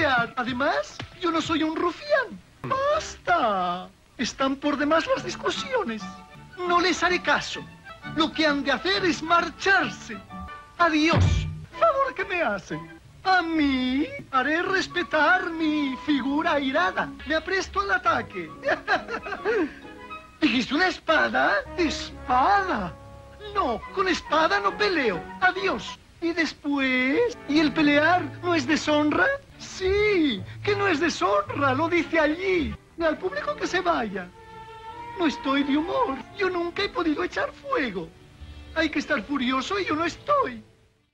pelear. Además, yo no soy un rufián. ¡Basta! Están por demás las discusiones. No les haré caso. Lo que han de hacer es marcharse. Adiós. ¿Favor que me hacen? A mí haré respetar mi figura airada. Me apresto al ataque. ¿Dijiste una espada? ¡Espada! No, con espada no peleo. Adiós. ¿Y después? ¿Y el pelear no es deshonra? Sí, que no es deshonra, lo dice allí. Al público que se vaya. No estoy de humor. Yo nunca he podido echar fuego. Hay que estar furioso y yo no estoy.